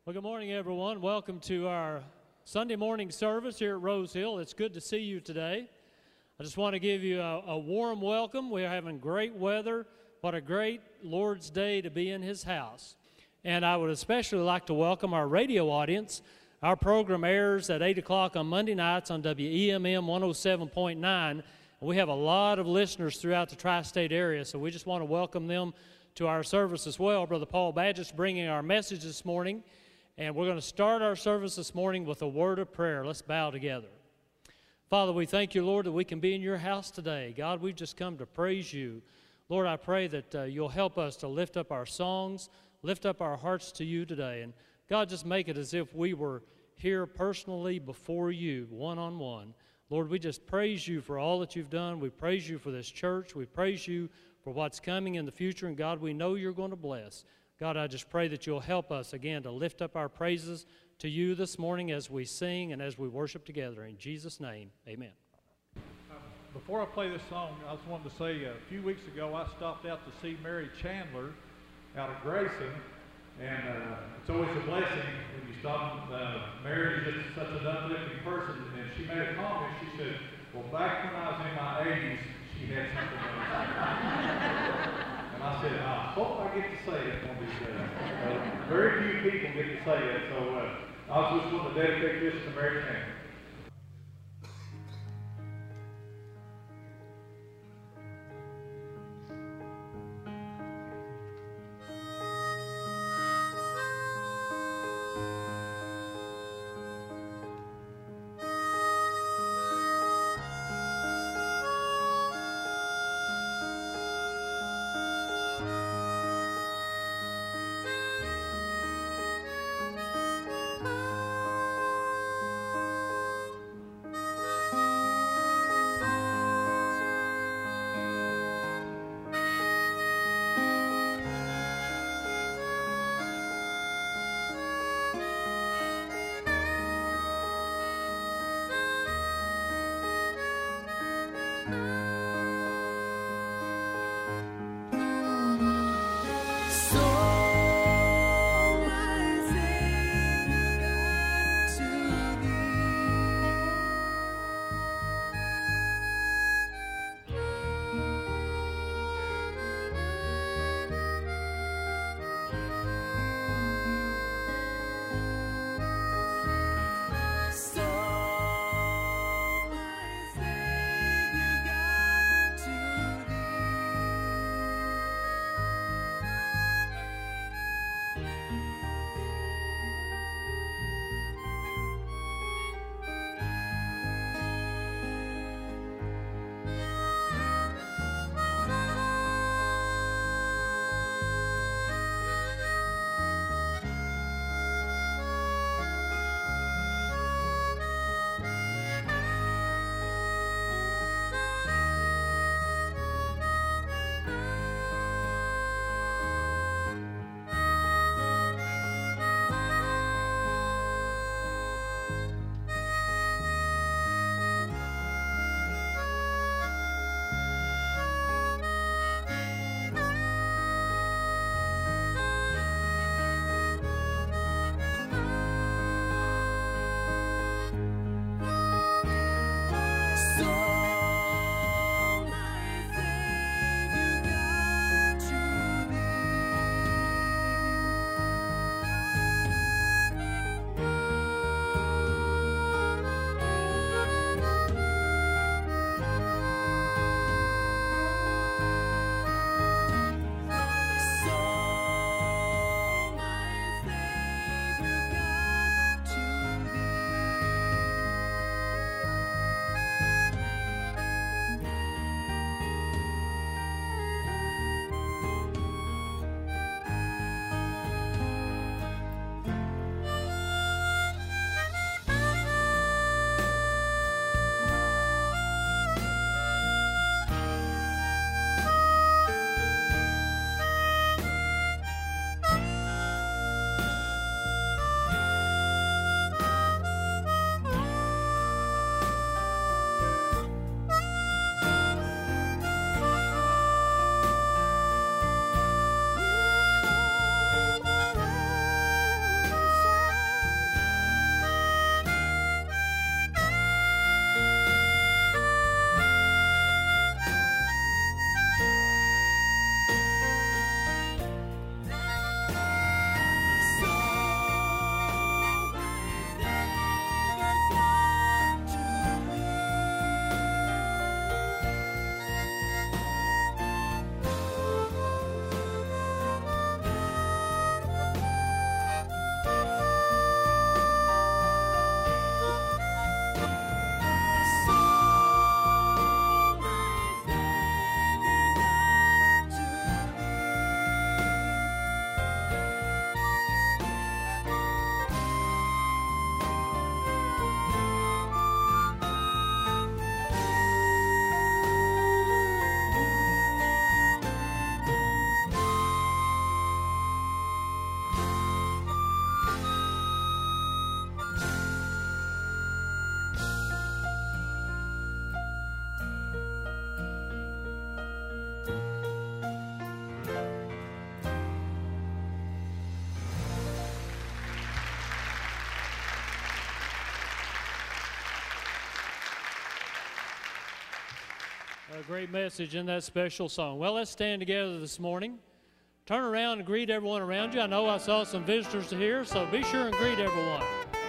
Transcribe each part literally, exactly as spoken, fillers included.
Well, good morning, everyone. Welcome to our Sunday morning service here at Rose Hill. It's good to see you today. I just want to give you a, a warm welcome. We're having great weather. What a great Lord's Day to be in His house. And I would especially like to welcome our radio audience. Our program airs at eight o'clock on Monday nights on W E M M one oh seven point nine. And we have a lot of listeners throughout the tri-state area, so we just want to welcome them to our service as well. Brother Paul Badgett bringing our message this morning. And we're going to start our service this morning with a word of prayer. Let's bow together. Father, we thank you, Lord, that we can be in your house today. God, we've just come to praise you. Lord, I pray that uh, you'll help us to lift up our songs, lift up our hearts to you today. And God, just make it as if we were here personally before you, one-on-one. Lord, we just praise you for all that you've done. We praise you for this church. We praise you for what's coming in the future. And God, we know you're going to bless. God, I just pray that you'll help us again to lift up our praises to you this morning as we sing and as we worship together. In Jesus' name, amen. Before I play this song, I just wanted to say a few weeks ago I stopped out to see Mary Chandler out of Grayson, and uh, it's always a blessing when you stop. Uh, Mary is just such an uplifting person, and she made a comment. She said, well, back when I was in my eighties, she had something else. And I said, I hope I get to say it one of these days. Uh, very few people get to say it, so uh, I was just going to dedicate this to Mary Chandler. A great message in that special song. Well, let's stand together this morning. Turn around and greet everyone around you. I know I saw some visitors here, so be sure and greet everyone.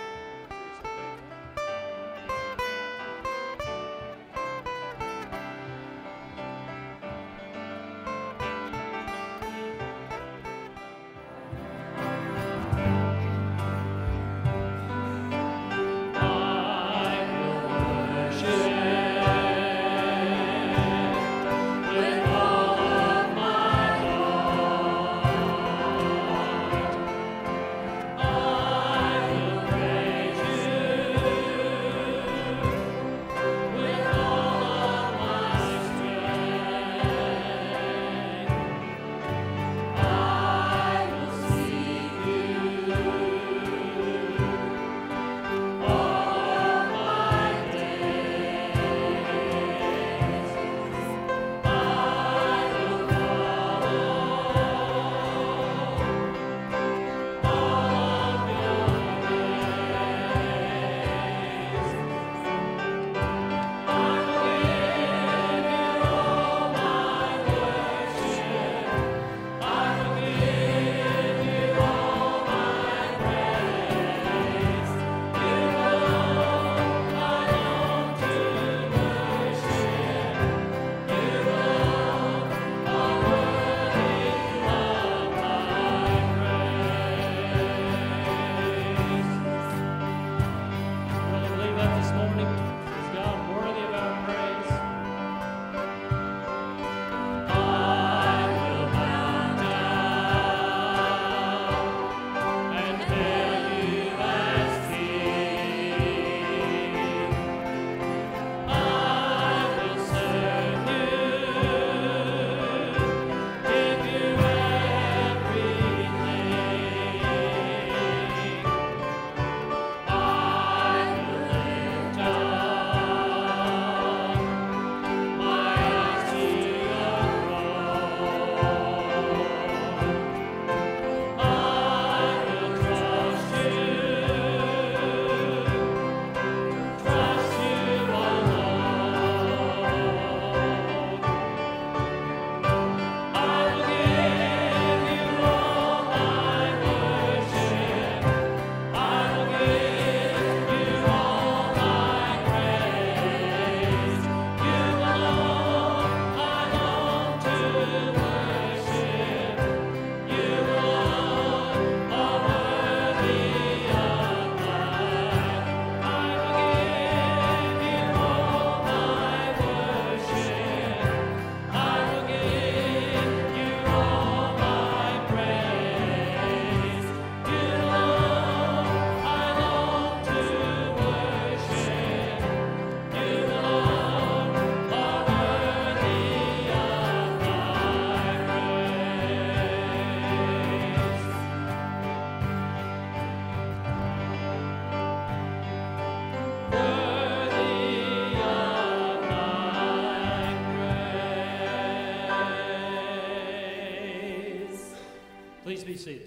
Please be seated.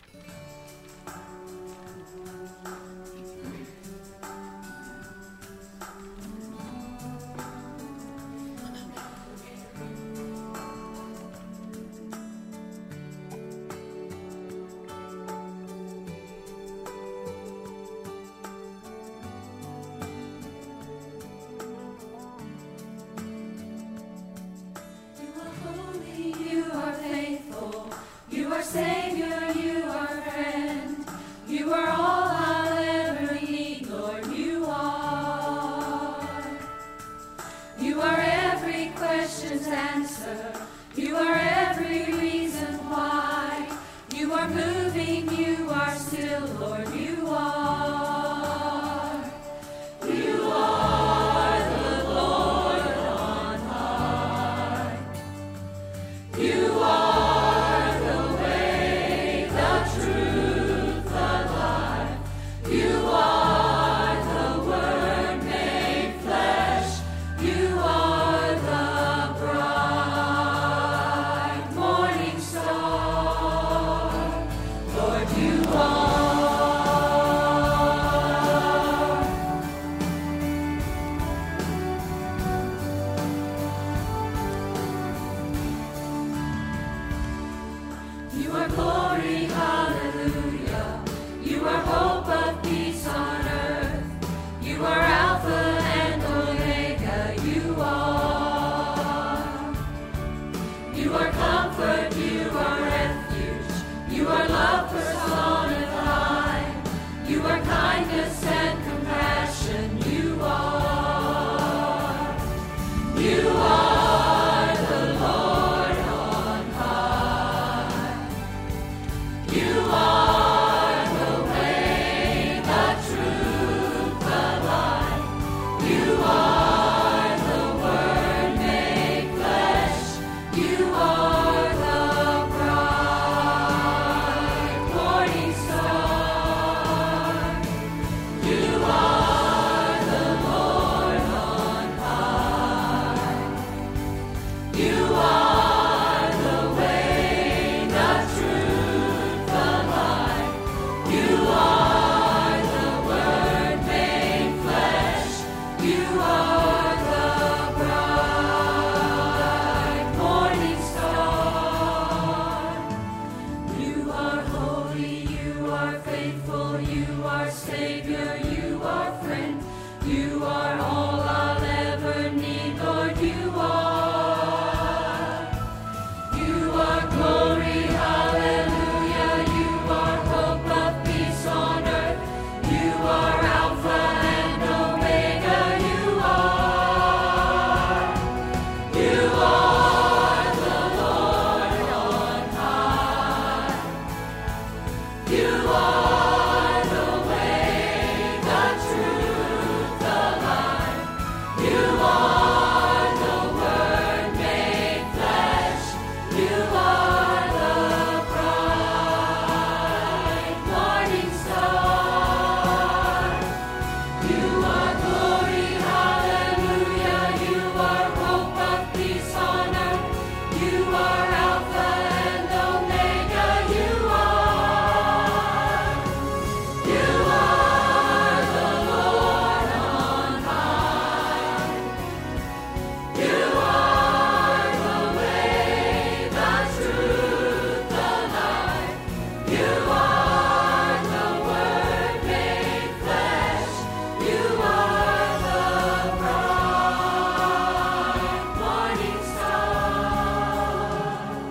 Savior, you are friend. You are all I'll ever need, Lord, you are. You are every question's answer. You are every reason why. You are moving, you are still, Lord, you are. You are the Lord on high. You are. You are faithful, you are Savior, you are friend, you are all I'll ever need, Lord, you are. You are glory, hallelujah, you are hope of peace on earth, you are Alpha and Omega, you are. You are the Lord on high. You are the way, the truth, the life. You are the Word made flesh. You are the bright morning star. You are glory, hallelujah. You are hope of peace on earth. You are Alpha and Omega. You are. You are the Lord on high. You are the way, the truth, the life. You are the Word made flesh. You are the bright morning star.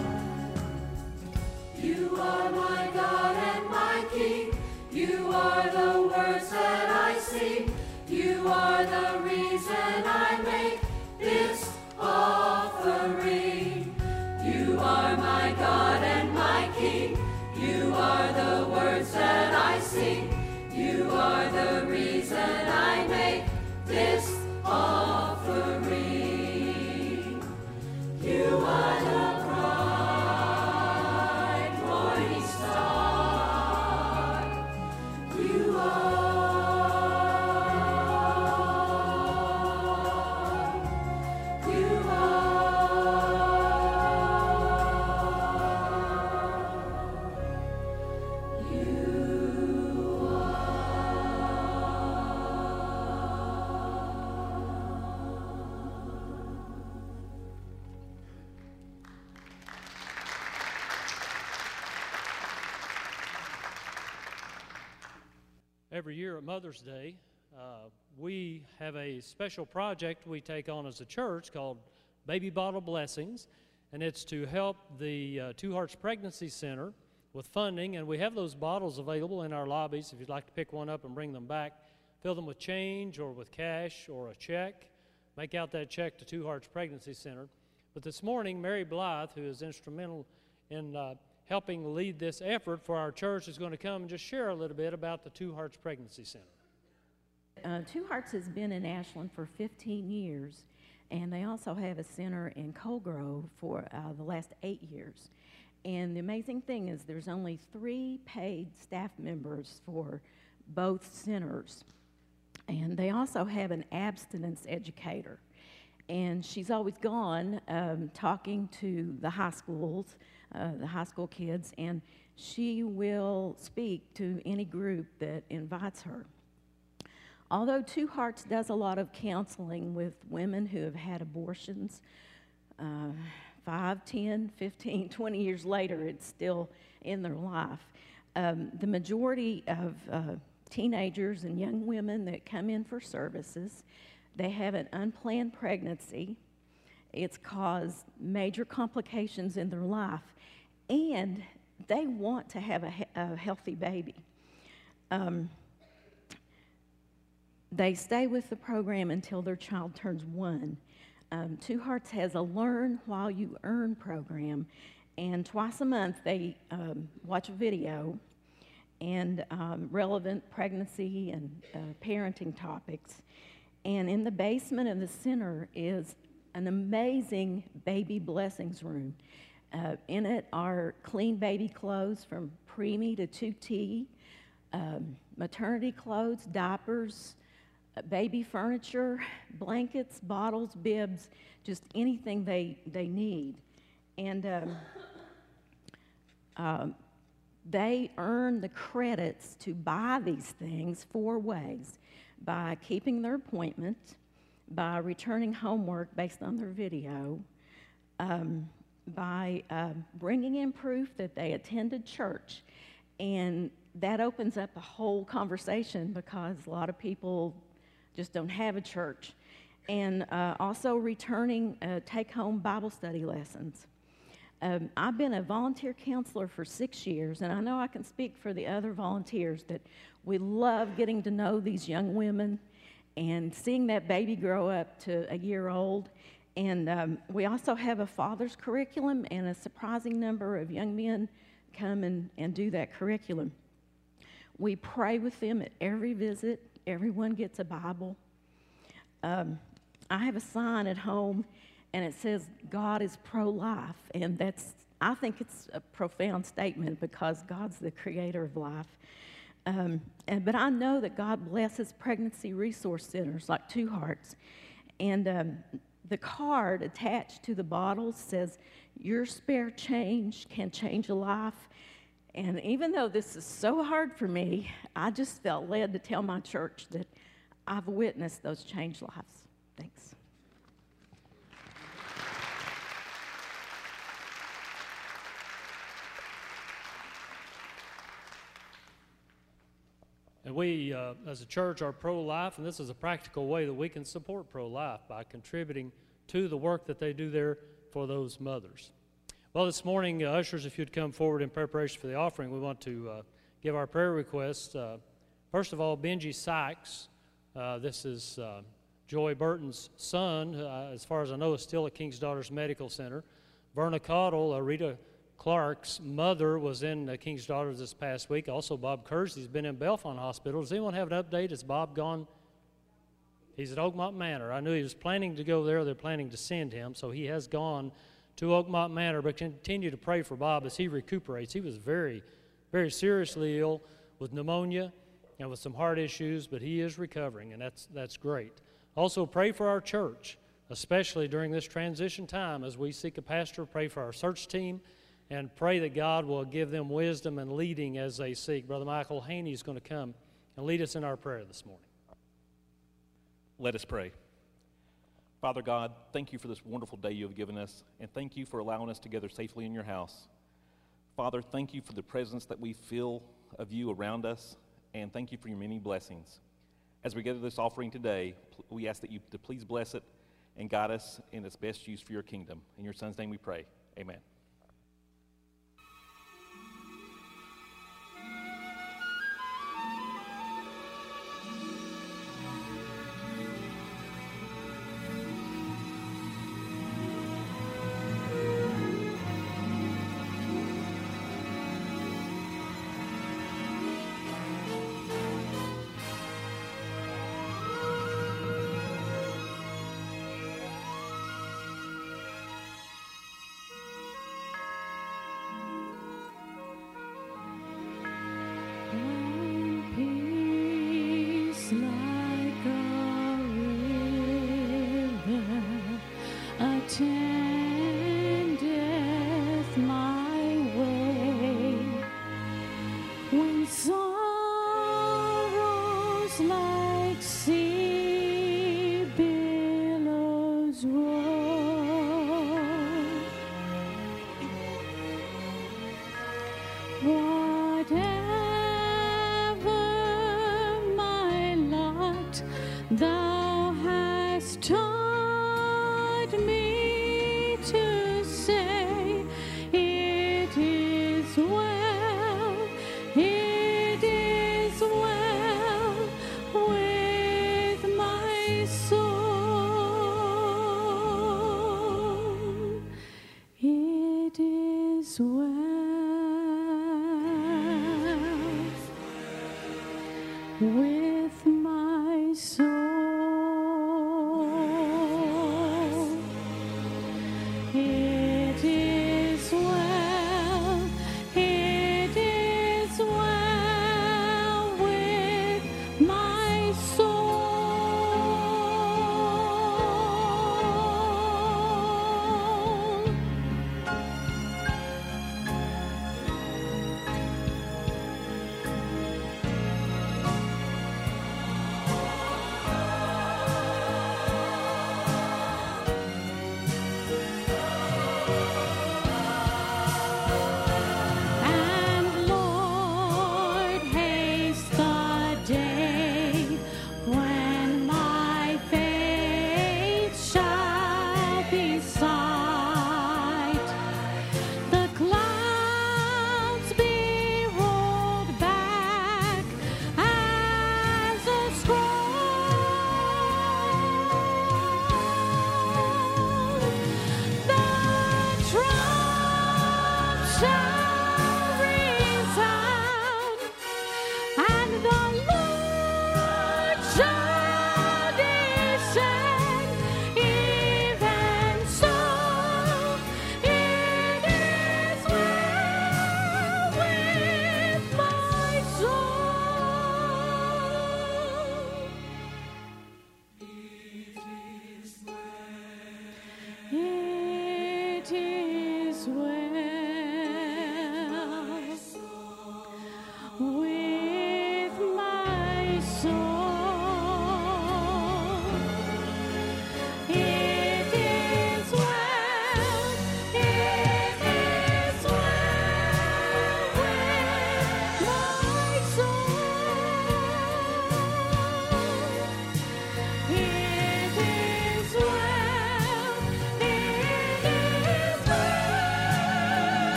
You are my God and my King. You are the words that I sing. You are the reason I make this offering. You are my God and my King. You are the words that I sing. You are the reason I make this offering. You are the bright morning star. You are. You are. You Every year at Mother's Day, uh, we have a special project we take on as a church called Baby Bottle Blessings, and it's to help the uh, Two Hearts Pregnancy Center with funding, and we have those bottles available in our lobbies if you'd like to pick one up and bring them back. Fill them with change or with cash or a check. Make out that check to Two Hearts Pregnancy Center. But this morning, Mary Blythe, who is instrumental in uh, helping lead this effort for our church, is going to come and just share a little bit about the Two Hearts Pregnancy Center. Uh, Two Hearts has been in Ashland for fifteen years, and they also have a center in Coal Grove for uh, the last eight years. And the amazing thing is there's only three paid staff members for both centers. And they also have an abstinence educator. And she's always gone um, talking to the high schools, uh, the high school kids, and she will speak to any group that invites her. Although Two Hearts does a lot of counseling with women who have had abortions, uh, five, ten, fifteen, twenty years later, it's still in their life. Um, the majority of uh, teenagers and young women that come in for services, they have an unplanned pregnancy. It's caused major complications in their life, and they want to have a, he a healthy baby. Um, they stay with the program until their child turns one. Um, Two Hearts has a Learn While You Earn program, and twice a month they um, watch a video and um, relevant pregnancy and uh, parenting topics. And in the basement of the center is an amazing baby blessings room. Uh, in it are clean baby clothes from preemie to two T, um, maternity clothes, diapers, uh, baby furniture, blankets, bottles, bibs, just anything they, they need. And um, um, they earn the credits to buy these things four ways: by keeping their appointment, by returning homework based on their video, um, by uh, bringing in proof that they attended church. And that opens up a whole conversation because a lot of people just don't have a church. And uh, also returning uh, take-home Bible study lessons. Um, I've been a volunteer counselor for six years, and I know I can speak for the other volunteers that we love getting to know these young women and seeing that baby grow up to a year old. And um, we also have a father's curriculum, and a surprising number of young men come and, and do that curriculum. We pray with them at every visit. Everyone gets a Bible. Um, I have a sign at home, and it says, God is pro-life, and that's, I think it's a profound statement because God's the creator of life. Um, and, but I know that God blesses pregnancy resource centers like Two Hearts, and um, the card attached to the bottles says, your spare change can change a life. And even though this is so hard for me, I just felt led to tell my church that I've witnessed those changed lives. Thanks. And we, uh, as a church, are pro-life, and this is a practical way that we can support pro-life by contributing to the work that they do there for those mothers. Well, this morning, uh, ushers, if you'd come forward in preparation for the offering, we want to uh, give our prayer requests. Uh, first of all, Benji Sykes. Uh, this is uh, Joy Burton's son, uh, as far as I know, is still at King's Daughters Medical Center. Verna Caudill, uh, Rita Clark's mother, was in uh, King's Daughters this past week. Also, Bob Kersey's been in Bellefonte Hospital. Does anyone have an update? Is Bob gone? He's at Oakmont Manor. I knew he was planning to go there. They're planning to send him, so he has gone to Oakmont Manor, but continue to pray for Bob as he recuperates. He was very, very seriously ill with pneumonia and with some heart issues, but he is recovering, and that's, that's great. Also, pray for our church, especially during this transition time as we seek a pastor. Pray for our search team, and pray that God will give them wisdom and leading as they seek. Brother Michael Haney is going to come and lead us in our prayer this morning. Let us pray. Father God, thank you for this wonderful day you have given us, and thank you for allowing us to gather safely in your house. Father, thank you for the presence that we feel of you around us, and thank you for your many blessings. As we gather this offering today, we ask that you to please bless it and guide us in its best use for your kingdom. In your Son's name we pray. Amen. With my soul, it is well, it is well with my soul.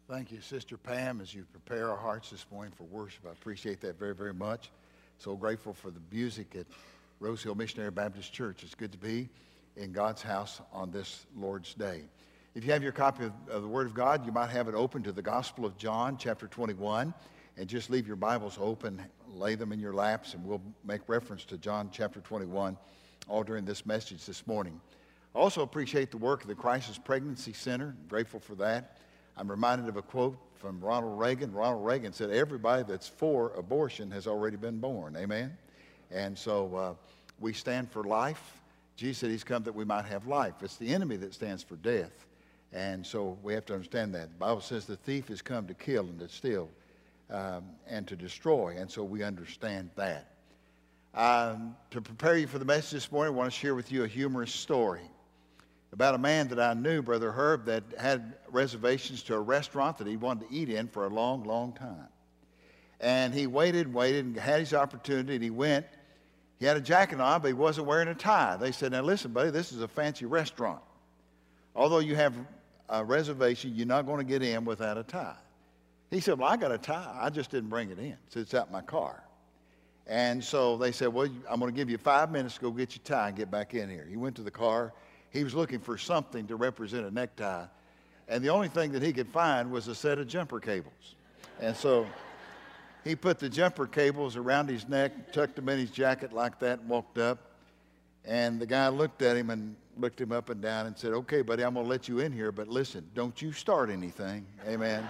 Thank you, Sister Pam, as you prepare our hearts this morning for worship. I appreciate that very, very much. So grateful for the music at Rose Hill Missionary Baptist Church. It's good to be in God's house on this Lord's Day. If you have your copy of, of the Word of God, you might have it open to the Gospel of John, chapter twenty-one, and just leave your Bibles open, lay them in your laps, and we'll make reference to John chapter twenty-one all during this message this morning. I also appreciate the work of the Crisis Pregnancy Center. I'm grateful for that. I'm reminded of a quote from Ronald Reagan. Ronald Reagan said, everybody that's for abortion has already been born. Amen? And so uh, we stand for life. Jesus said he's come that we might have life. It's the enemy that stands for death. And so we have to understand that. The Bible says the thief has come to kill and to steal um, and to destroy. And so we understand that. Um, to prepare you for the message this morning, I want to share with you a humorous story about a man that I knew, Brother Herb, that had reservations to a restaurant that he wanted to eat in for a long, long time. And he waited and waited and had his opportunity, and he went. He had a jacket on, but he wasn't wearing a tie. They said, now listen, buddy, this is a fancy restaurant. Although you have a reservation, you're not going to get in without a tie. He said, well, I got a tie. I just didn't bring it in. So it's out in my car. And so they said, well, I'm going to give you five minutes to go get your tie and get back in here. He went to the car. He was looking for something to represent a necktie. And the only thing that he could find was a set of jumper cables. And so he put the jumper cables around his neck, tucked them in his jacket like that, and walked up. And the guy looked at him and looked him up and down and said, okay, buddy, I'm going to let you in here, but listen, don't you start anything. Amen.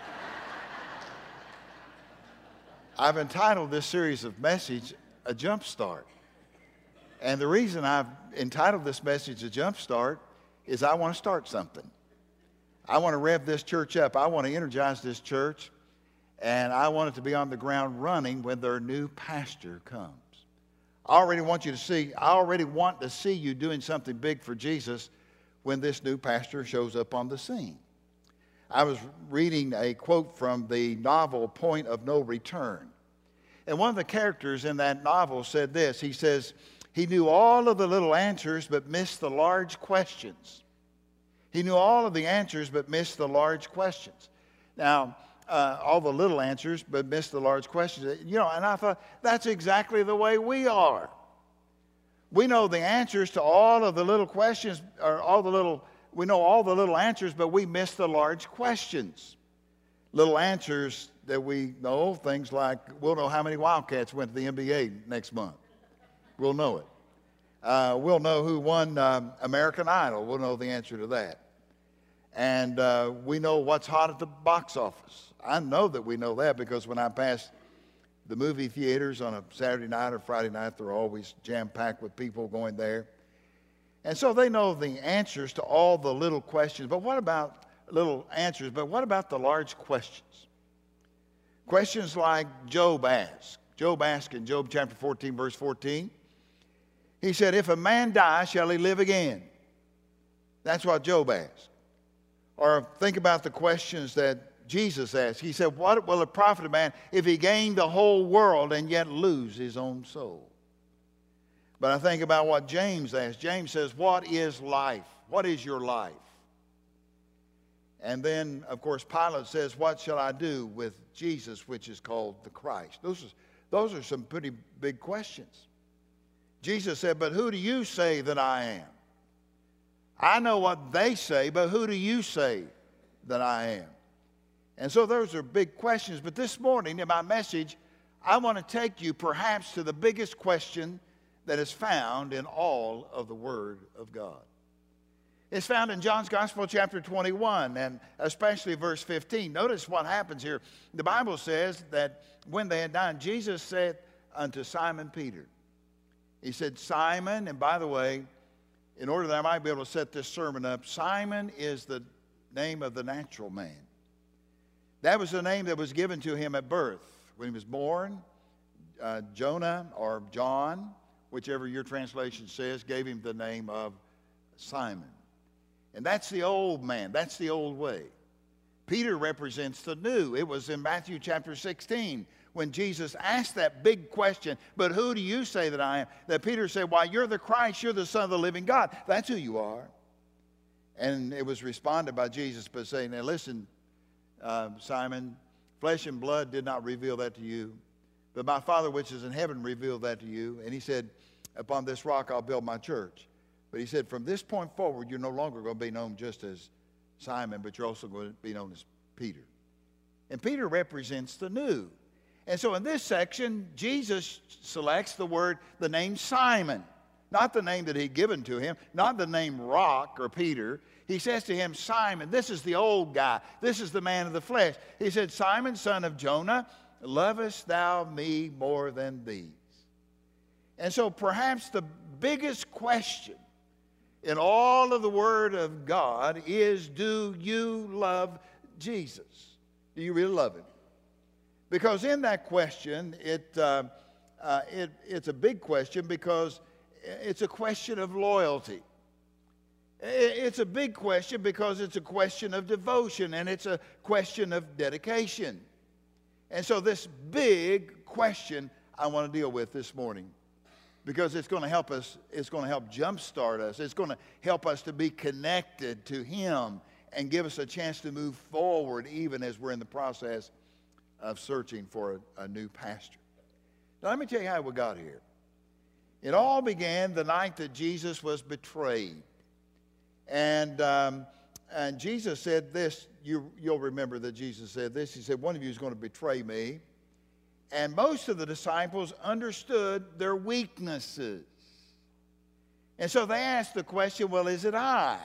I've entitled this series of message, A Jump Start. And the reason I've entitled this message A Jump Start is I want to start something. I want to rev this church up. I want to energize this church. And I want it to be on the ground running when their new pastor comes. I already want you to see, I already want to see you doing something big for Jesus when this new pastor shows up on the scene. I was reading a quote from the novel Point of No Return. And one of the characters in that novel said this. He says, he knew all of the little answers but missed the large questions. He knew all of the answers but missed the large questions. Now, uh, all the little answers but missed the large questions. You know, and I thought, that's exactly the way we are. We know the answers to all of the little questions, or all the little, we know all the little answers, but we miss the large questions. Little answers that we know, things like, we'll know how many Wildcats went to the N B A next month. We'll know it. Uh, we'll know who won um, American Idol. We'll know the answer to that. And uh, we know what's hot at the box office. I know that we know that because when I pass the movie theaters on a Saturday night or Friday night, they're always jam-packed with people going there. And so they know the answers to all the little questions. But what about little answers? But what about the large questions? Questions like Job asked. Job asked in Job chapter fourteen, verse fourteen. He said, if a man die, shall he live again? That's what Job asked. Or think about the questions that Jesus asked. He said, what will it profit a man if he gain the whole world and yet lose his own soul? But I think about what James asked. James says, what is life? What is your life? And then, of course, Pilate says, what shall I do with Jesus, which is called the Christ? Those are, those are some pretty big questions. Jesus said, but who do you say that I am? I know what they say, but who do you say that I am? And so those are big questions. But this morning in my message, I want to take you perhaps to the biggest question that is found in all of the Word of God. It's found in John's Gospel, chapter twenty-one, and especially verse fifteen. Notice what happens here. The Bible says that when they had dined, Jesus said unto Simon Peter, he said, Simon, and by the way, in order that I might be able to set this sermon up, Simon is the name of the natural man. That was the name that was given to him at birth. When he was born, uh, Jonah or John, whichever your translation says, gave him the name of Simon. And that's the old man. That's the old way. Peter represents the new. It was in Matthew chapter sixteen when Jesus asked that big question, but who do you say that I am? That Peter said, why, you're the Christ, you're the Son of the living God. That's who you are. And it was responded by Jesus by saying, now listen, uh, Simon, flesh and blood did not reveal that to you, but my Father which is in heaven revealed that to you. And he said, upon this rock I'll build my church. But he said, from this point forward, you're no longer going to be known just as Simon, but you're also going to be known as Peter. And Peter represents the new. And so in this section, Jesus selects the word, the name Simon. Not the name that he'd given to him, not the name Rock or Peter. He says to him, Simon, this is the old guy. This is the man of the flesh. He said, Simon, son of Jonah, lovest thou me more than these? And so perhaps the biggest question in all of the Word of God is, do you love Jesus? Do you really love him? Because in that question, it, uh, uh, it, it's a big question because it's a question of loyalty. It's a big question because it's a question of devotion and it's a question of dedication. And so this big question I want to deal with this morning, because it's going to help us, it's going to help jumpstart us. It's going to help us to be connected to him and give us a chance to move forward even as we're in the process of searching for a, a new pastor. Now let me tell you how we got here. It all began the night that Jesus was betrayed. And, um, and Jesus said this, you, you'll remember that Jesus said this. He said, one of you is going to betray me. And most of the disciples understood their weaknesses. And so they asked the question, well, is it I?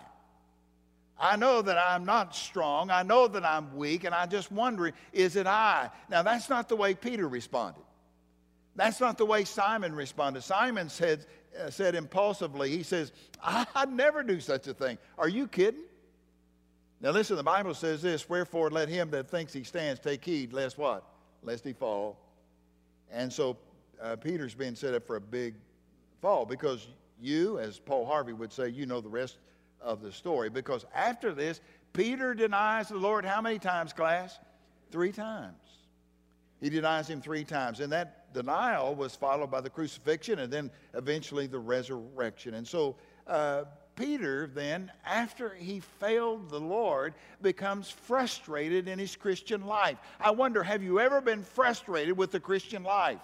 I know that I'm not strong. I know that I'm weak. And I'm just wondering, is it I? Now, that's not the way Peter responded. That's not the way Simon responded. Simon said, uh, said impulsively, he says, I'd never do such a thing. Are you kidding? Now listen, the Bible says this, wherefore let him that thinks he stands take heed, lest what? Lest he fall. And so uh, Peter's being set up for a big fall because you, as Paul Harvey would say, you know the rest of the story. Because after this, Peter denies the Lord how many times, class? Three times. He denies him three times. And that denial was followed by the crucifixion and then eventually the resurrection. And so uh, Peter then, after he failed the Lord, becomes frustrated in his Christian life. I wonder, have you ever been frustrated with the Christian life?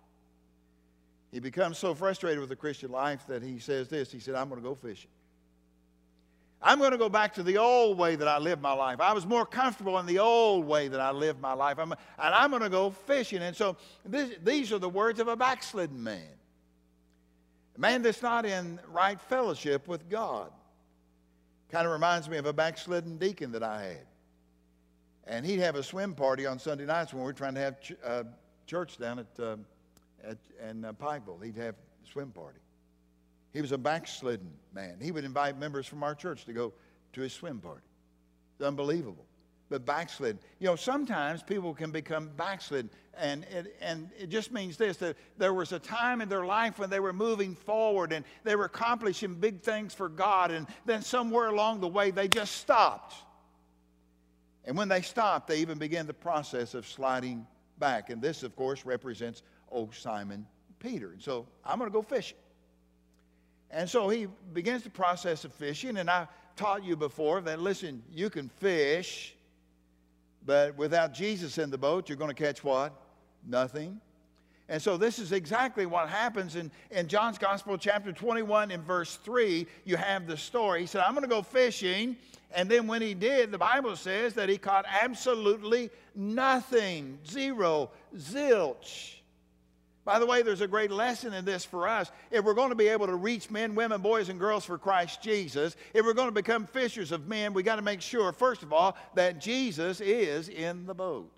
He becomes so frustrated with the Christian life that he says this. He said, I'm going to go fishing. I'm going to go back to the old way that I lived my life. I was more comfortable in the old way that I lived my life. I'm, and I'm going to go fishing. And so this, these are the words of a backslidden man. A man that's not in right fellowship with God. Kind of reminds me of a backslidden deacon that I had. And he'd have a swim party on Sunday nights when we were trying to have ch- uh, church down at, uh, at in, uh, Pikeville. He'd have a swim party. He was a backslidden man. He would invite members from our church to go to his swim party. It's unbelievable. But backslidden. You know, sometimes people can become backslidden. And it, and it just means this, that there was a time in their life when they were moving forward and they were accomplishing big things for God. And then somewhere along the way, they just stopped. And when they stopped, they even began the process of sliding back. And this, of course, represents old Simon Peter. And so I'm going to go fishing. And so he begins the process of fishing. And I taught you before that, listen, you can fish, but without Jesus in the boat, you're going to catch what? Nothing. And so this is exactly what happens in, in John's Gospel, chapter twenty-one, in verse three. You have the story. He said, I'm going to go fishing. And then when he did, the Bible says that he caught absolutely nothing. Zero. Zilch. By the way, there's a great lesson in this for us. If we're going to be able to reach men, women, boys, and girls for Christ Jesus, if we're going to become fishers of men, we got to make sure, first of all, that Jesus is in the boat.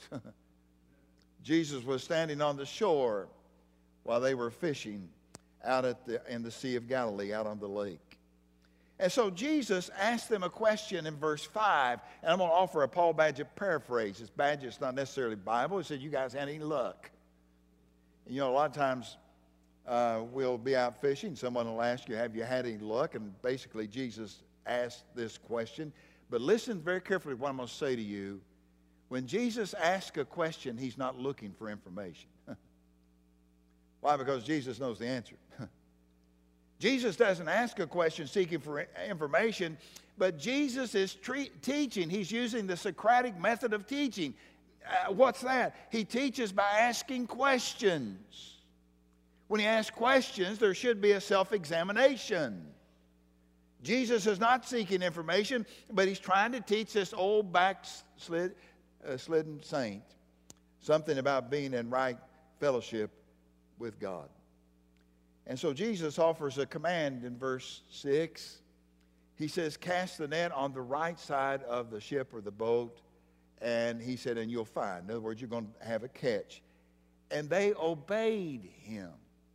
Jesus was standing on the shore while they were fishing out at the, in the Sea of Galilee, out on the lake. And so Jesus asked them a question in verse five, and I'm going to offer a Paul Badgett paraphrase. It's Badgett, it's not necessarily Bible. He said, you guys had any luck? You know, a lot of times uh, we'll be out fishing. Someone will ask you, have you had any luck? And basically Jesus asked this question. But listen very carefully to what I'm going to say to you. When Jesus asks a question, he's not looking for information. Why? Because Jesus knows the answer. Jesus doesn't ask a question seeking for information, but Jesus is tre- teaching. He's using the Socratic method of teaching. Uh, what's that? He teaches by asking questions. When he asks questions, there should be a self-examination. Jesus is not seeking information, but he's trying to teach this old backslid, uh, slidden saint something about being in right fellowship with God. And so Jesus offers a command in verse six. He says, cast the net on the right side of the ship or the boat. And he said, and you'll find. In other words, you're going to have a catch. And they obeyed him.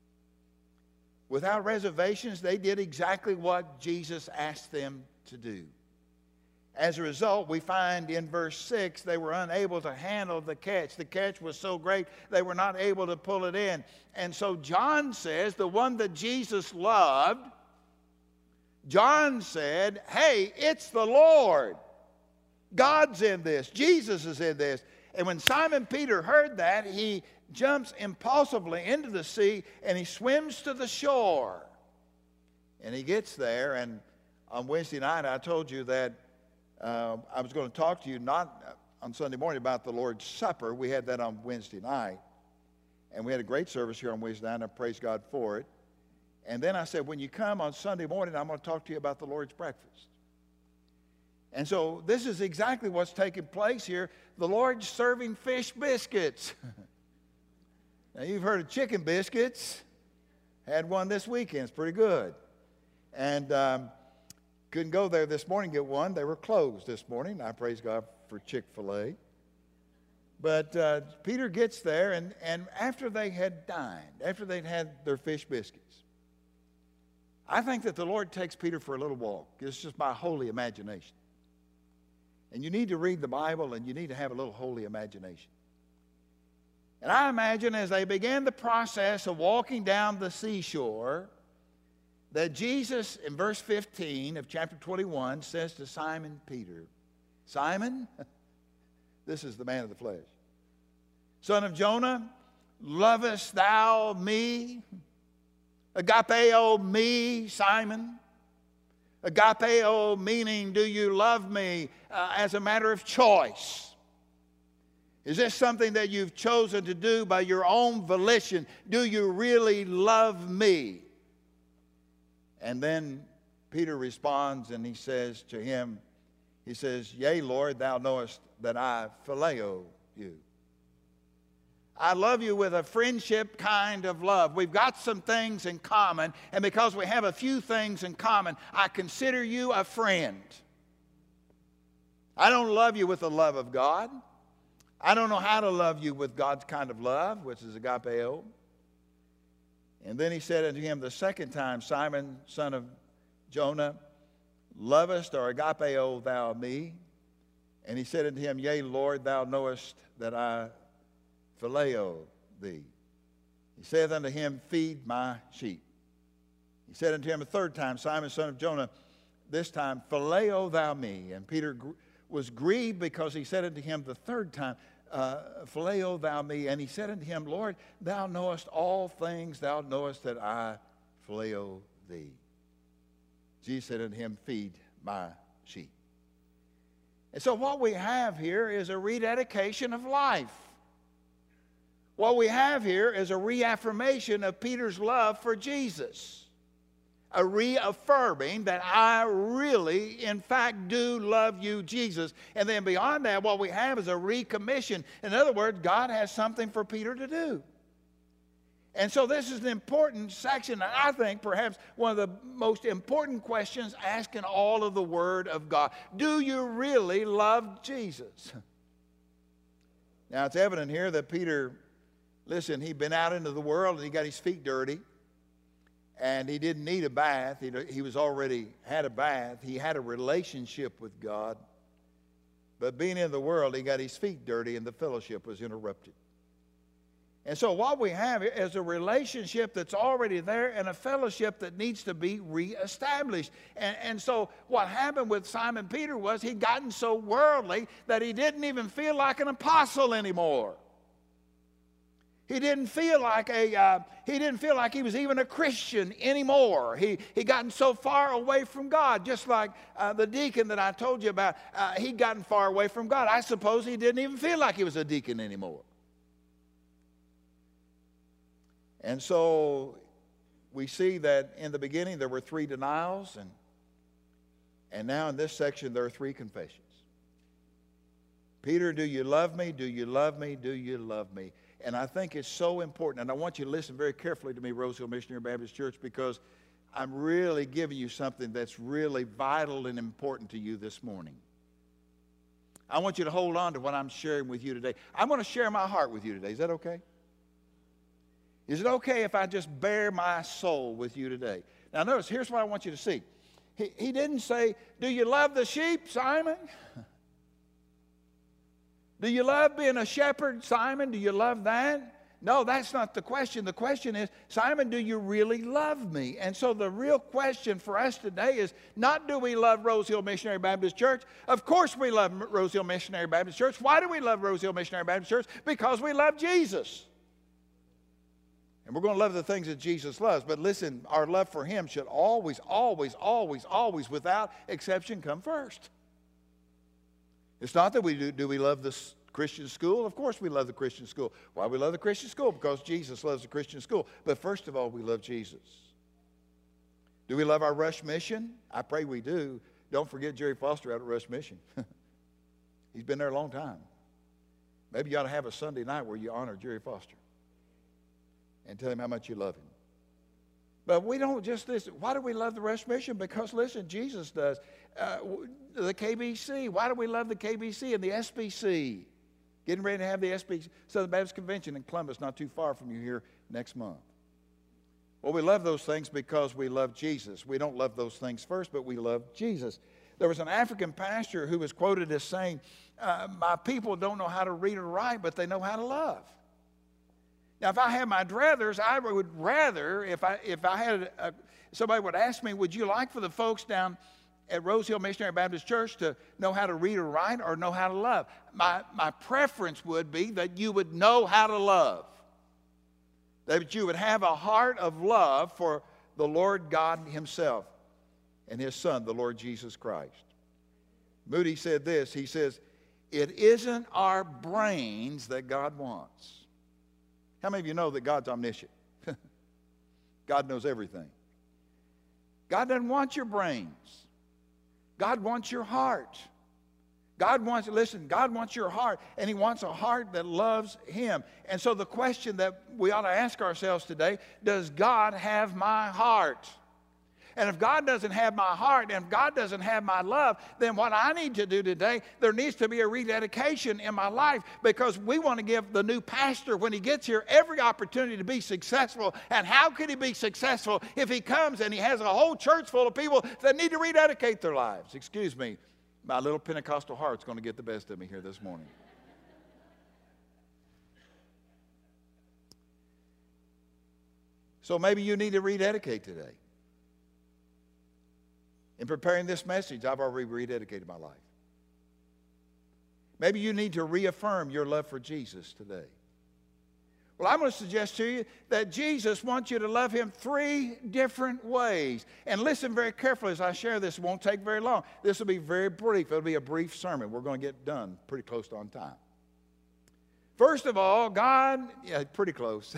Without reservations, they did exactly what Jesus asked them to do. As a result, we find in verse six, they were unable to handle the catch. The catch was so great, they were not able to pull it in. And so John says, the one that Jesus loved, John said, hey, it's the Lord. God's in this. Jesus is in this. And when Simon Peter heard that, he jumps impulsively into the sea and he swims to the shore. And he gets there, and on Wednesday night I told you that uh, I was going to talk to you not on Sunday morning about the Lord's Supper. We had that on Wednesday night. And we had a great service here on Wednesday night, and I praise God for it. And then I said, when you come on Sunday morning, I'm going to talk to you about the Lord's breakfast. And so this is exactly what's taking place here. The Lord's serving fish biscuits. Now, you've heard of chicken biscuits. Had one this weekend. It's pretty good. And um, couldn't go there this morning to get one. They were closed this morning. I praise God for Chick-fil-A. But uh, Peter gets there, and, and after they had dined, after they'd had their fish biscuits, I think that the Lord takes Peter for a little walk. It's just my holy imagination. And you need to read the Bible, and you need to have a little holy imagination. And I imagine as they began the process of walking down the seashore, that Jesus, in verse fifteen of chapter twenty-one, says to Simon Peter, Simon, this is the man of the flesh, son of Jonah, lovest thou me? Agapeo me, Simon. Agapeo meaning, do you love me uh, as a matter of choice? Is this something that you've chosen to do by your own volition? Do you really love me? And then Peter responds and he says to him, he says, yea, Lord, thou knowest that I phileo you. I love you with a friendship kind of love. We've got some things in common, and because we have a few things in common, I consider you a friend. I don't love you with the love of God. I don't know how to love you with God's kind of love, which is agapeo. And then he said unto him the second time, Simon, son of Jonah, lovest or agapeo thou me? And he said unto him, yea, Lord, thou knowest that I phileo thee. He saith unto him, feed my sheep. He said unto him a third time, Simon, son of Jonah, this time phileo thou me. And Peter gr- was grieved because he said unto him the third time, uh, phileo thou me. And he said unto him, Lord, thou knowest all things, thou knowest that I phileo thee. Jesus said unto him, feed my sheep. And so what we have here is a rededication of life. What we have here is a reaffirmation of Peter's love for Jesus. A reaffirming that I really, in fact, do love you, Jesus. And then beyond that, what we have is a recommission. In other words, God has something for Peter to do. And so this is an important section, and I think perhaps one of the most important questions asked in all of the Word of God. Do you really love Jesus? Now, it's evident here that Peter, listen, he'd been out into the world and he got his feet dirty. And he didn't need a bath. He, he was already had a bath. He had a relationship with God. But being in the world, he got his feet dirty and the fellowship was interrupted. And so what we have is a relationship that's already there and a fellowship that needs to be reestablished. And, and so what happened with Simon Peter was he'd gotten so worldly that he didn't even feel like an apostle anymore. He didn't feel like a, uh, he didn't feel like he was even a Christian anymore. He, he gotten so far away from God, just like uh, the deacon that I told you about. Uh, he'd gotten far away from God. I suppose he didn't even feel like he was a deacon anymore. And so we see that in the beginning there were three denials, and, and now in this section there are three confessions. Peter, do you love me? Do you love me? Do you love me? And I think it's so important, and I want you to listen very carefully to me, Rose Hill Missionary Baptist Church, because I'm really giving you something that's really vital and important to you this morning. I want you to hold on to what I'm sharing with you today. I'm going to share my heart with you today. Is that okay? Is it okay if I just bare my soul with you today? Now notice, here's what I want you to see. He, he didn't say, do you love the sheep, Simon? Do you love being a shepherd, Simon? Do you love that? No, that's not the question. The question is, Simon, do you really love me? And so the real question for us today is not do we love Rose Hill Missionary Baptist Church? Of course we love Rose Hill Missionary Baptist Church. Why do we love Rose Hill Missionary Baptist Church? Because we love Jesus. And we're going to love the things that Jesus loves. But listen, our love for him should always, always, always, always, without exception, come first. It's not that we do, do we love this Christian school? Of course we love the Christian school. Why do we love the Christian school? Because Jesus loves the Christian school. But first of all, we love Jesus. Do we love our Rush Mission? I pray we do. Don't forget Jerry Foster out at Rush Mission. He's been there a long time. Maybe you ought to have a Sunday night where you honor Jerry Foster and tell him how much you love him. But we don't just listen. Why do we love the Rush Mission? Because, listen, Jesus does. Uh, the K B C. Why do we love the K B C and the S B C? Getting ready to have the S B C, Southern Baptist Convention in Columbus, not too far from you here next month. Well, we love those things because we love Jesus. We don't love those things first, but we love Jesus. There was an African pastor who was quoted as saying, uh, my people don't know how to read or write, but they know how to love. Now, if I had my druthers, I would rather, if I, if I had a, somebody would ask me, would you like for the folks down at Rose Hill Missionary Baptist Church to know how to read or write or know how to love? My, my preference would be that you would know how to love. That you would have a heart of love for the Lord God himself and his Son, the Lord Jesus Christ. Moody said this, he says, it isn't our brains that God wants. How many of you know that God's omniscient? God knows everything. God doesn't want your brains. God wants your heart. God wants, listen, God wants your heart, and he wants a heart that loves him. And so the question that we ought to ask ourselves today, does God have my heart? And if God doesn't have my heart, and if God doesn't have my love, then what I need to do today, there needs to be a rededication in my life, because we want to give the new pastor, when he gets here, every opportunity to be successful. And how can he be successful if he comes and he has a whole church full of people that need to rededicate their lives? Excuse me, my little Pentecostal heart's going to get the best of me here this morning. So maybe you need to rededicate today. In preparing this message, I've already rededicated my life. Maybe you need to reaffirm your love for Jesus today. Well, I'm going to suggest to you that Jesus wants you to love him three different ways. And listen very carefully as I share this. It won't take very long. This will be very brief. It'll be a brief sermon. We're going to get done pretty close to on time. First of all, God, yeah, pretty close.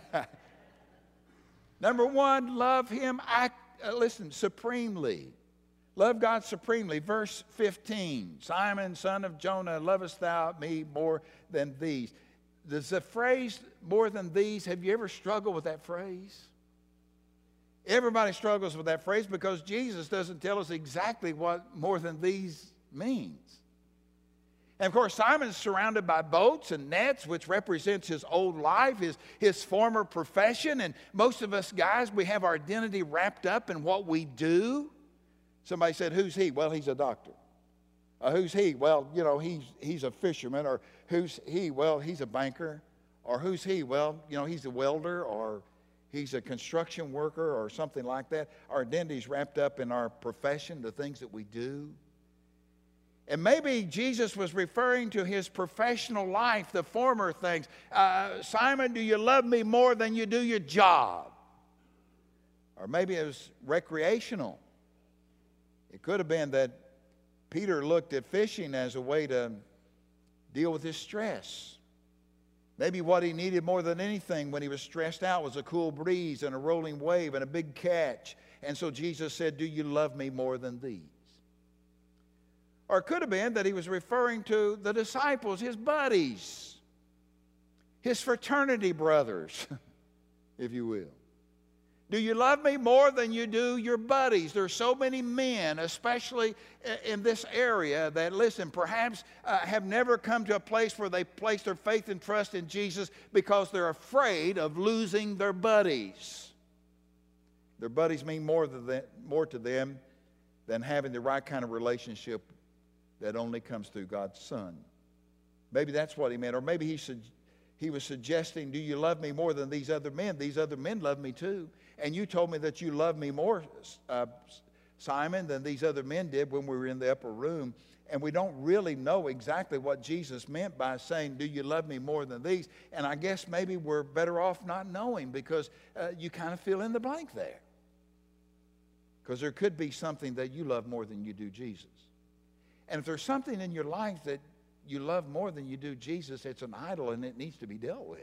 Number one, love him, act, uh, listen, supremely. Love God supremely. Verse fifteen, Simon, son of Jonah, lovest thou me more than these? Does the phrase more than these, have you ever struggled with that phrase? Everybody struggles with that phrase because Jesus doesn't tell us exactly what more than these means. And of course, Simon's surrounded by boats and nets, which represents his old life, his, his former profession. And most of us guys, we have our identity wrapped up in what we do. Somebody said, who's he? Well, he's a doctor. Uh, who's he? Well, you know, he's, he's a fisherman. Or who's he? Well, he's a banker. Or who's he? Well, you know, he's a welder, or he's a construction worker, or something like that. Our identity's wrapped up in our profession, the things that we do. And maybe Jesus was referring to his professional life, the former things. Uh, Simon, do you love me more than you do your job? Or maybe it was recreational. It could have been that Peter looked at fishing as a way to deal with his stress. Maybe what he needed more than anything when he was stressed out was a cool breeze and a rolling wave and a big catch. And so Jesus said, do you love me more than these? Or it could have been that he was referring to the disciples, his buddies, his fraternity brothers, if you will. Do you love me more than you do your buddies? There are so many men, especially in this area, that, listen, perhaps uh, have never come to a place where they place their faith and trust in Jesus because they're afraid of losing their buddies. Their buddies mean more, than, more to them than having the right kind of relationship that only comes through God's Son. Maybe that's what he meant. Or maybe he, su- he was suggesting, do you love me more than these other men? These other men love me too. And you told me that you love me more, uh, Simon, than these other men did when we were in the upper room. And we don't really know exactly what Jesus meant by saying, do you love me more than these? And I guess maybe we're better off not knowing, because uh, you kind of fill in the blank there. Because there could be something that you love more than you do Jesus. And if there's something in your life that you love more than you do Jesus, it's an idol and it needs to be dealt with.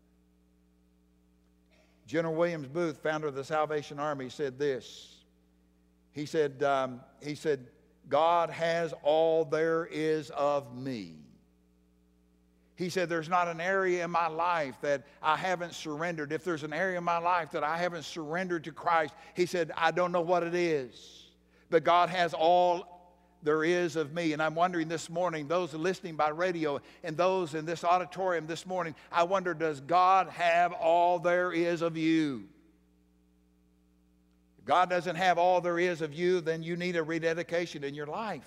General Williams Booth, founder of the Salvation Army, said this. He said, um, he said, God has all there is of me. He said, there's not an area in my life that I haven't surrendered. If there's an area in my life that I haven't surrendered to Christ, he said, I don't know what it is. But God has all there is of me. And I'm wondering this morning, those listening by radio and those in this auditorium this morning, I wonder, does God have all there is of you? If God doesn't have all there is of you, then you need a rededication in your life.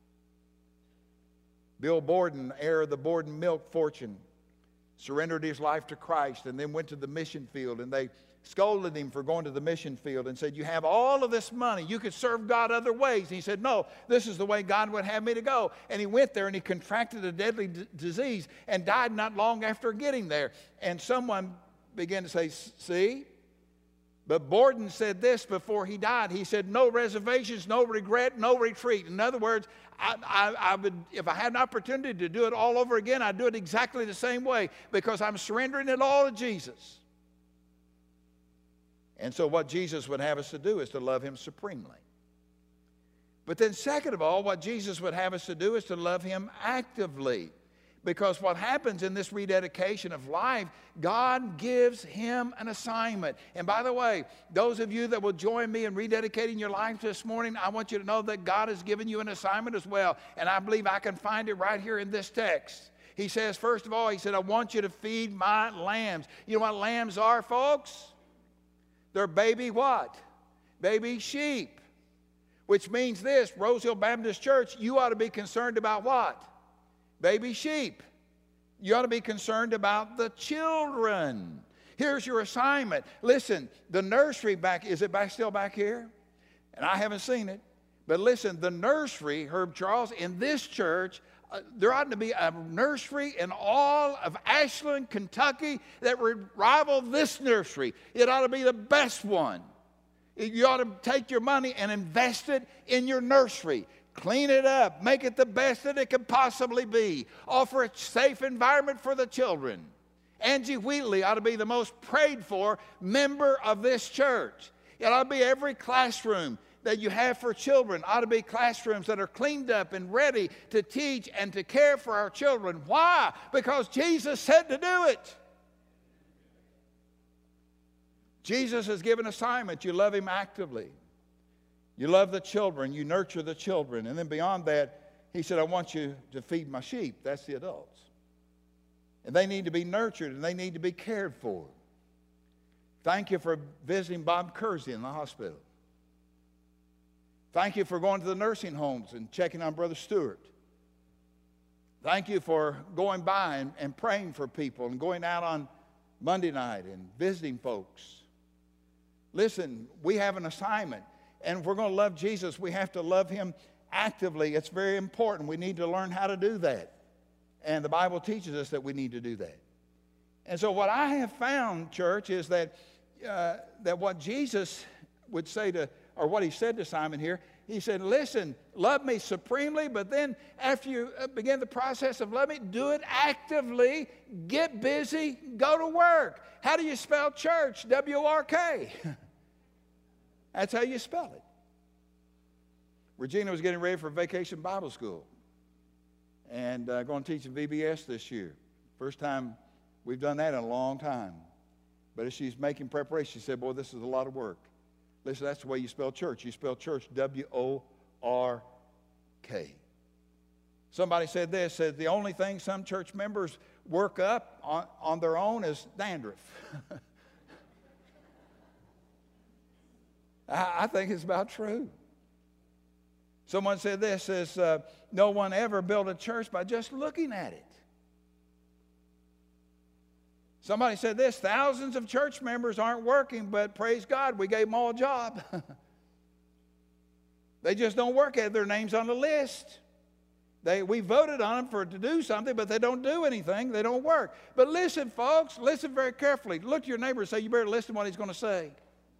Bill Borden, heir of the Borden milk fortune, surrendered his life to Christ and then went to the mission field, and they scolded him for going to the mission field and said, you have all of this money. You could serve God other ways. And he said, no, this is the way God would have me to go. And he went there and he contracted a deadly d- disease and died not long after getting there. And someone began to say, see? But Borden said this before he died. He said, no reservations, no regret, no retreat. In other words, I, I, I would, if I had an opportunity to do it all over again, I'd do it exactly the same way, because I'm surrendering it all to Jesus. And so what Jesus would have us to do is to love him supremely. But then second of all, what Jesus would have us to do is to love him actively. Because what happens in this rededication of life, God gives him an assignment. And by the way, those of you that will join me in rededicating your life this morning, I want you to know that God has given you an assignment as well. And I believe I can find it right here in this text. He says, first of all, he said, I want you to feed my lambs. You know what lambs are, folks? They're baby what? Baby sheep. Which means this, Rose Hill Baptist Church, you ought to be concerned about what? Baby sheep. You ought to be concerned about the children. Here's your assignment. Listen, the nursery back, is it back still back here? And I haven't seen it. But listen, the nursery, Herb Charles, in this church, Uh, there ought to be a nursery in all of Ashland, Kentucky that would rival this nursery. It ought to be the best one. You ought to take your money and invest it in your nursery. Clean it up. Make it the best that it could possibly be. Offer a safe environment for the children. Angie Wheatley ought to be the most prayed for member of this church. It ought to be every classroom that you have for children ought to be classrooms that are cleaned up and ready to teach and to care for our children. Why? Because Jesus said to do it. Jesus has given assignment. You love him actively. You love the children. You nurture the children. And then beyond that, he said, I want you to feed my sheep. That's the adults. And they need to be nurtured and they need to be cared for. Thank you for visiting Bob Kersey in the hospital. Thank you for going to the nursing homes and checking on Brother Stewart. Thank you for going by and, and praying for people and going out on Monday night and visiting folks. Listen, we have an assignment. And if we're going to love Jesus, we have to love him actively. It's very important. We need to learn how to do that. And the Bible teaches us that we need to do that. And so what I have found, church, is that, uh, that what Jesus would say to, or what he said to Simon here, he said, listen, love me supremely, but then after you begin the process of loving me, do it actively, get busy, go to work. How do you spell church? W O R K. That's how you spell it. Regina was getting ready for Vacation Bible School and uh, going to teach in V B S this year. First time we've done that in a long time. But as she's making preparation, she said, boy, this is a lot of work. Listen, that's the way you spell church. You spell church W O R K. Somebody said this, said the only thing some church members work up on, on their own is dandruff. I, I think it's about true. Someone said this, says uh, no one ever built a church by just looking at it. Somebody said this, thousands of church members aren't working, but praise God, we gave them all a job. They just don't work at it. Their name's on the list. They, we voted on them for to do something, but they don't do anything. They don't work. But listen, folks, listen very carefully. Look to your neighbor and say, you better listen to what he's going to say.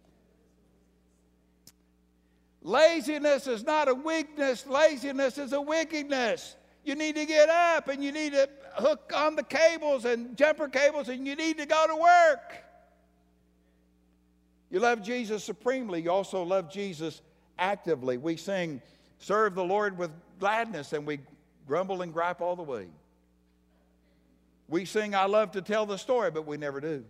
Laziness is not a weakness. Laziness is a wickedness. You need to get up and you need to hook on the cables and jumper cables and you need to go to work. You love Jesus supremely. You also love Jesus actively. We sing, serve the Lord with gladness, and we grumble and gripe all the way. We sing, I love to tell the story, but we never do.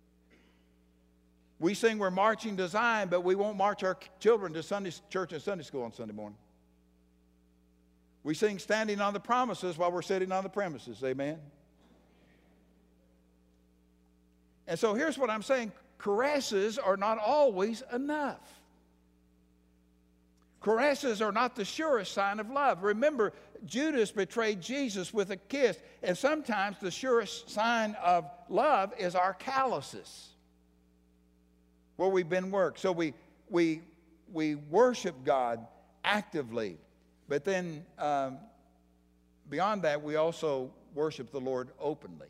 We sing, we're marching to Zion, but we won't march our children to Sunday church and Sunday school on Sunday morning. We sing standing on the promises while we're sitting on the premises. Amen? And so here's what I'm saying. Caresses are not always enough. Caresses are not the surest sign of love. Remember, Judas betrayed Jesus with a kiss. And sometimes the surest sign of love is our calluses, where we've been worked. So we, we, we worship God actively. But then um, beyond that, we also worship the Lord openly.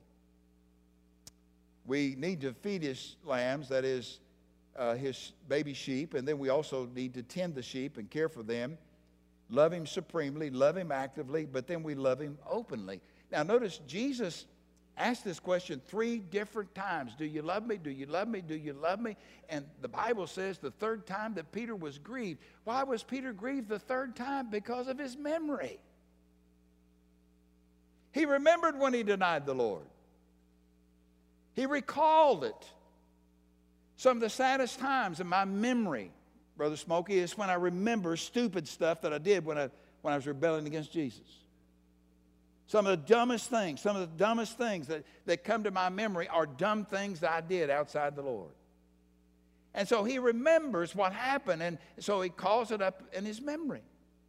We need to feed his lambs, that is, uh, his baby sheep, and then we also need to tend the sheep and care for them, love him supremely, love him actively, but then we love him openly. Now notice Jesus asked this question three different times. Do you love me? Do you love me? Do you love me? And the Bible says the third time that Peter was grieved. Why was Peter grieved the third time? Because of his memory. He remembered when he denied the Lord. He recalled it. Some of the saddest times in my memory, Brother Smokey, is when I remember stupid stuff that I did when I, when I was rebelling against Jesus. Some of the dumbest things, some of the dumbest things that, that come to my memory are dumb things that I did outside the Lord. And so he remembers what happened, and so he calls it up in his memory.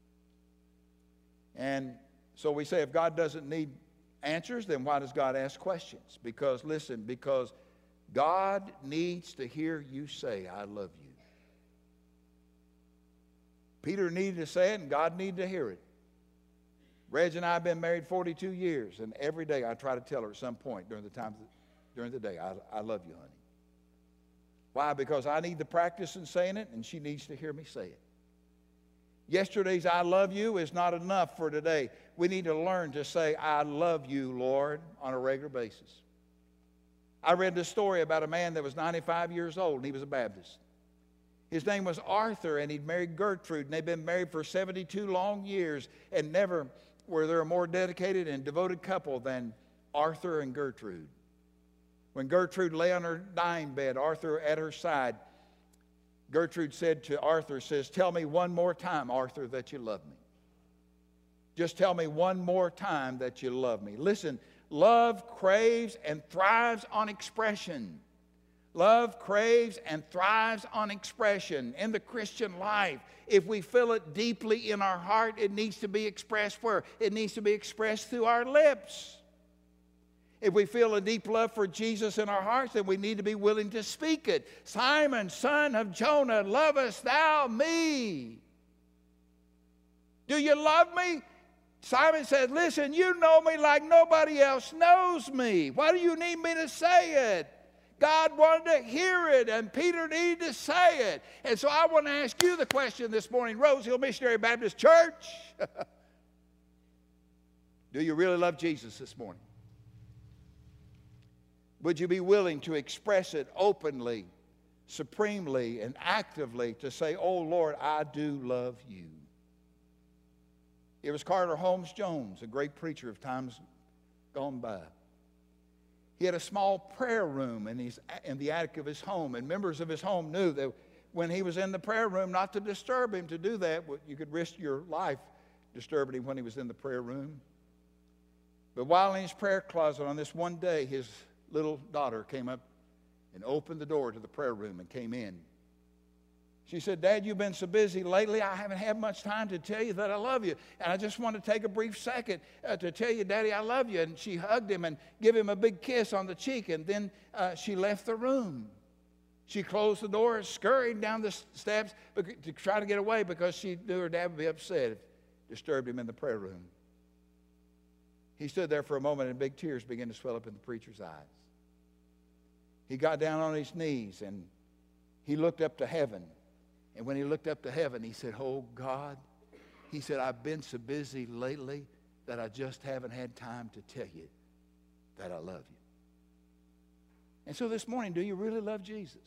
And so we say if God doesn't need answers, then why does God ask questions? Because, listen, because God needs to hear you say, I love you. Peter needed to say it, and God needed to hear it. Reg and I have been married forty-two years, and every day I try to tell her at some point during the time, during the day, I, I love you, honey. Why? Because I need to practice in saying it, and she needs to hear me say it. Yesterday's I love you is not enough for today. We need to learn to say, I love you, Lord, on a regular basis. I read this story about a man that was ninety-five years old, and he was a Baptist. His name was Arthur, and he'd married Gertrude, and they'd been married for seventy-two long years, and never were there a more dedicated and devoted couple than Arthur and Gertrude. When Gertrude lay on her dying bed, Arthur at her side, Gertrude said to Arthur, says, tell me one more time, Arthur, that you love me. Just tell me one more time that you love me. Listen, love craves and thrives on expression. Love craves and thrives on expression in the Christian life. If we feel it deeply in our heart, it needs to be expressed where? It needs to be expressed through our lips. If we feel a deep love for Jesus in our hearts, then we need to be willing to speak it. Simon, son of Jonah, lovest thou me? Do you love me? Simon said, listen, you know me like nobody else knows me. Why do you need me to say it? God wanted to hear it, and Peter needed to say it. And so I want to ask you the question this morning, Rose Hill Missionary Baptist Church. Do you really love Jesus this morning? Would you be willing to express it openly, supremely, and actively to say, oh, Lord, I do love you? It was Carter Holmes Jones, a great preacher of times gone by. He had a small prayer room in, his, in the attic of his home, and members of his home knew that when he was in the prayer room, not to disturb him. To do that, you could risk your life disturbing him when he was in the prayer room. But while in his prayer closet on this one day, his little daughter came up and opened the door to the prayer room and came in. She said, Dad, you've been so busy lately, I haven't had much time to tell you that I love you. And I just want to take a brief second uh, to tell you, Daddy, I love you. And she hugged him and gave him a big kiss on the cheek. And then uh, she left the room. She closed the door and scurried down the steps to try to get away because she knew her dad would be upset if disturbed him in the prayer room. He stood there for a moment and big tears began to swell up in the preacher's eyes. He got down on his knees and he looked up to heaven. And when he looked up to heaven, he said, oh, God, he said, I've been so busy lately that I just haven't had time to tell you that I love you. And so this morning, do you really love Jesus?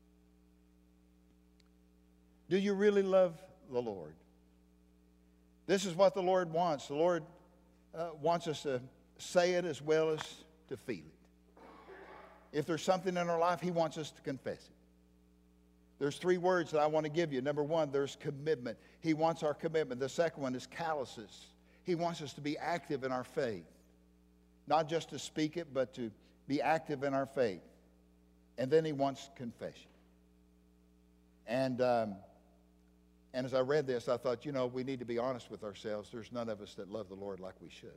Do you really love the Lord? This is what the Lord wants. The Lord uh, wants us to say it as well as to feel it. If there's something in our life, he wants us to confess it. There's three words that I want to give you. Number one, there's commitment. He wants our commitment. The second one is calluses. He wants us to be active in our faith. Not just to speak it, but to be active in our faith. And then he wants confession. And, um, and as I read this, I thought, you know, we need to be honest with ourselves. There's none of us that love the Lord like we should.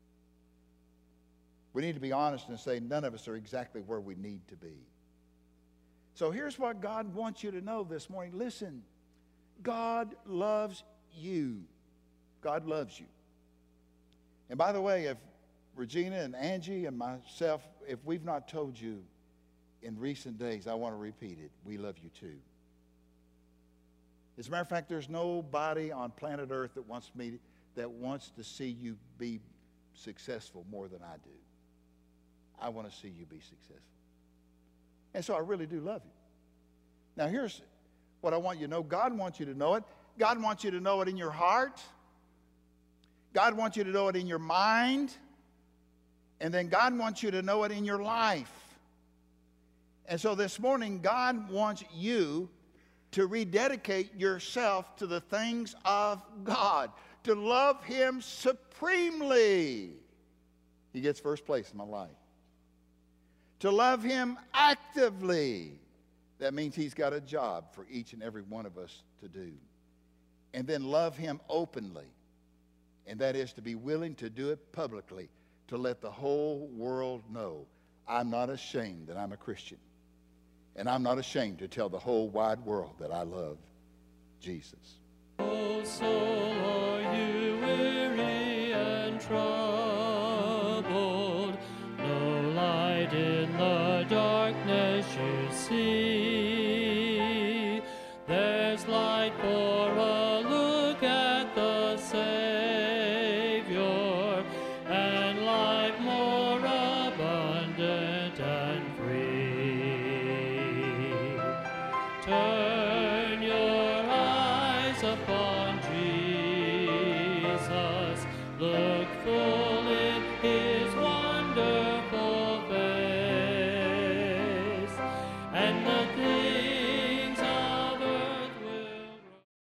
We need to be honest and say none of us are exactly where we need to be. So here's what God wants you to know this morning. Listen, God loves you. God loves you. And by the way, if Regina and Angie and myself, if we've not told you in recent days, I want to repeat it. We love you too. As a matter of fact, there's nobody on planet Earth that wants me that wants to see you be successful more than I do. I want to see you be successful. And so I really do love you. Now here's what I want you to know. God wants you to know it. God wants you to know it in your heart. God wants you to know it in your mind. And then God wants you to know it in your life. And so this morning, God wants you to rededicate yourself to the things of God, to love him supremely. He gets first place in my life. To love him actively. That means he's got a job for each and every one of us to do. And then love him openly. And that is to be willing to do it publicly, to let the whole world know, I'm not ashamed that I'm a Christian. And I'm not ashamed to tell the whole wide world that I love Jesus. Oh, soul, are you weary and troubled? No light in the darkness you see. There's light for us.